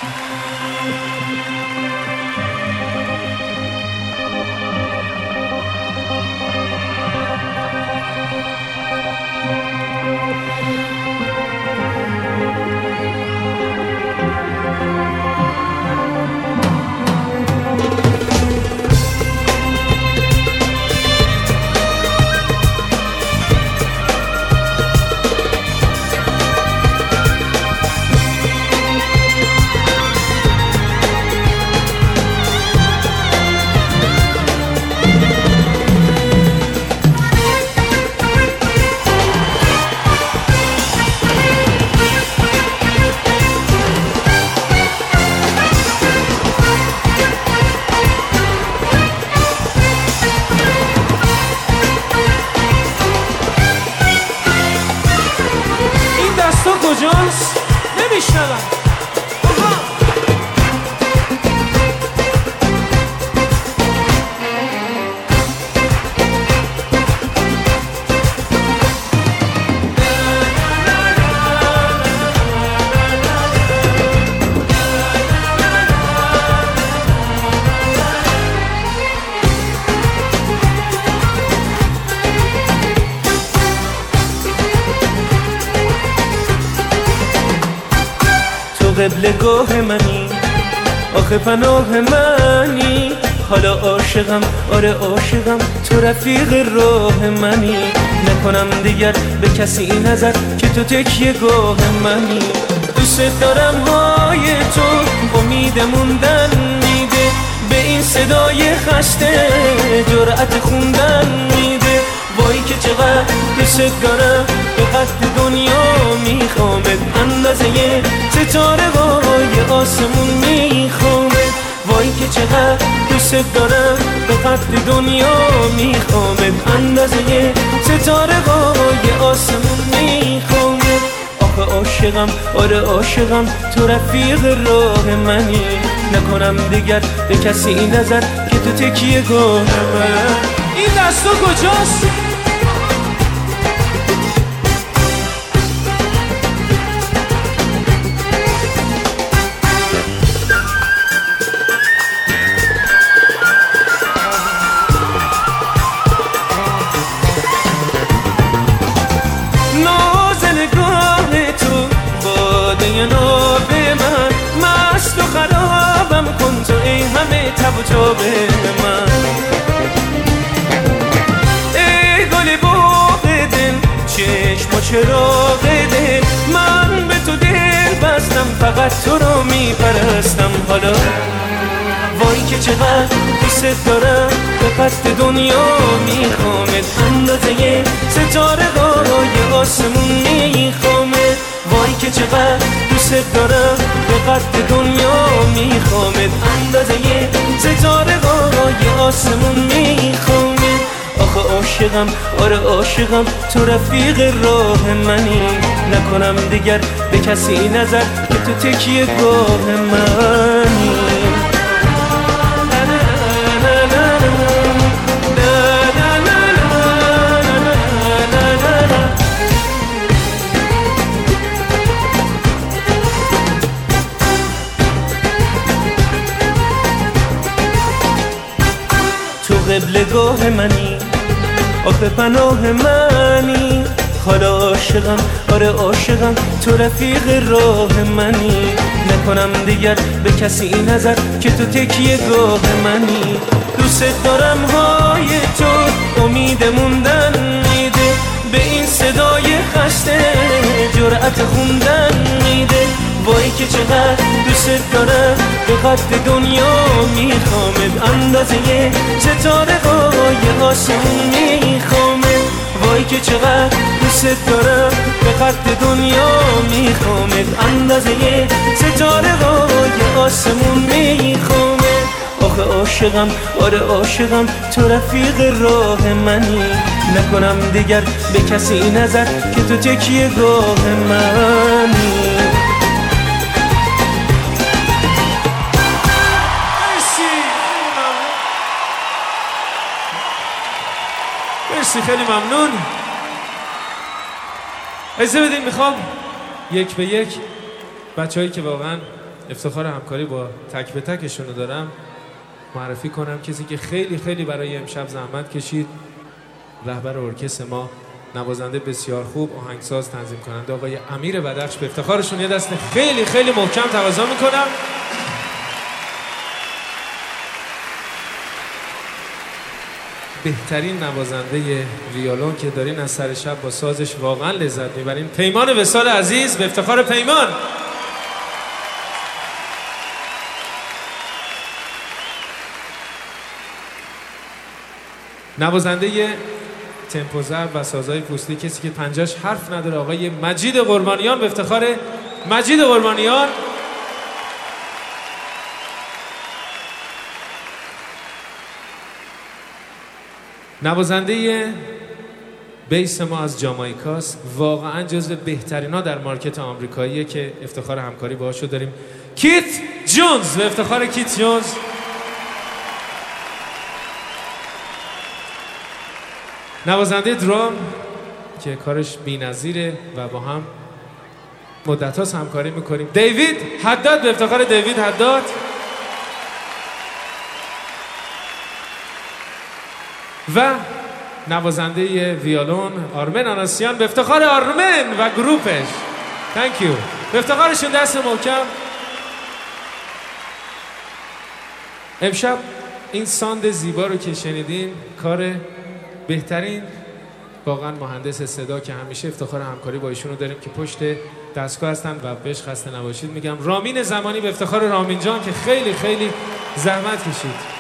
کجاست؟ نمیشنوم. قبلگاه منی، آخه پناه منی، حالا عاشقم، آره عاشقم، تو رفیق راه منی. نکنم دیگر به کسی نظر که تو تکیه گاه منی. دوست دارم های تو امید موندن میده، به این صدای خسته جرأت خوندن میده. وای که چقدر دوست دارم، به قد دنیا میخوامت، اندازه ستاره های آسمون میخوامت. وای که چقدر دوست دارم، به قد دنیا میخوامت، اندازه ستاره های آسمون میخوامت. آخه عاشقم، آره عاشقم، تو رفیق راه منی. نکنم دیگر به کسی نظر که تو تکیه گاه من. این دستا کجاست؟ نازنگاه تو باده ناب من، مست و خرابم کن تو ای همه تب و تاب من. چشم و چراغ دل، من به تو دل بستم، فقط تو رو میپرستم. حالا وای که چقدر دوست دارم، به قد دنیا میخوامت، اندازه ستاره های آسمون میخوامت. وای که چقدر دوست دارم، به قد دنیا میخوامت، اندازه ستاره های آسمون میخوامت. آخه عاشقم، آره عاشقم، تو رفیق راه منی. نکنم دیگر به کسی نظر که تو تکیه گاه منی. تو قبلگاه منی، آخه پناه منی، حالا عاشقم، آره عاشقم، تو رفیق راه منی. نکنم دیگر به کسی نظر که تو تکیه گاه منی. دوست دارم های تو امید موندن میده، به این صدای خسته جرأت خوندن میده. وای که چقدر دوست دارم، به قد دنیا میخوامت، اندازه ستاره های آسمون میخوامت. وای که چقدر دوست دارم، به قد دنیا میخوامت، اندازه ستاره های آسمون میخوامت. آخه عاشقم، آره عاشقم، تو رفیق راه منی. نکنم دیگر به کسی نظر که تو تکیه گاه منی. مرسی، خیلی ممنون. اجازه بدین میخوام یک به یک بچه‌هایی که واقعا افتخار همکاری با تک به تکشون رو دارم معرفی کنم کسی که خیلی خیلی برای امشب زحمت کشید، رهبر ارکستر ما، نوازنده بسیار خوب، آهنگساز، تنظیم کننده آقای امیر بدخش. به افتخارشون یه دست خیلی خیلی محکم تقاضا میکنم. بهترین نوازنده ویولون که دارین از سر شب با سازش واقعا لذت میبرین، پیمان وصال عزیز. به افتخار پیمان. نوازنده تمپو ضرب و سازهای پوستی، کسی که پنجاش حرف نداره، آقای مجید قربانیان. به افتخار مجید قربانیان. نوازنده بیس ما از جامائیکاست، واقعا جزو بهترینا در مارکت آمریکاییه که افتخار همکاری باهاشو داریم، کیت جونز. به افتخار کیت جونز. نوازنده درام که کارش بی‌نظیره و با هم مدت‌هاست همکاری میکنیم، دیوید حداد. به افتخار دیوید حداد. و نوازنده ویولون آرمن آناسیان. به افتخار آرمن و گروپش. تانک یو. به افتخارشون دست محکم. امشب این ساند زیبا رو که شنیدین کار بهترین واقعا مهندس صدا که همیشه افتخار همکاری با ایشون رو داریم که پشت دستگاه هستن و بهش خسته نباشید میگم، رامین زمانی. به افتخار رامین جان که خیلی خیلی زحمت کشید.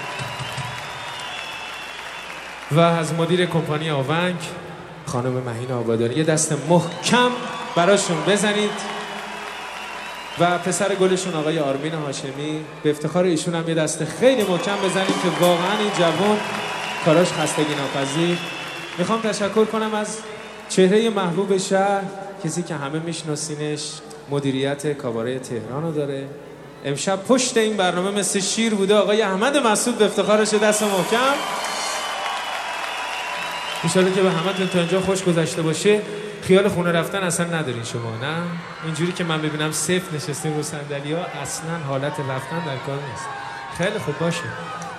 و از مدیر کمپانی آونگ خانم مهین آبادانی یه دست محکم براشون بزنید. و پسر گلشون آقای آرمین هاشمی، به افتخار ایشون هم یه دست خیلی محکم بزنید که واقعا این جوان کاراش خستگی ناپذیر. میخوام تشکر کنم از چهره محبوب شهر، کسی که همه میشناسینش، مدیریت کاباره تهران رو داره. امشب پشت این برنامه مثل شیر بوده آقای احمد مسعود. به افتخارش دست محکم. انشالله که به همتون تا اینجا خوش گذشته باشه. خیال خونه رفتن اصلا ندارین شما، نه؟ اینجوری که من ببینم صفر نشستین رو صندلی‌ها، اصلا حالت رفتن در کار نیست. خیلی خوب باشه.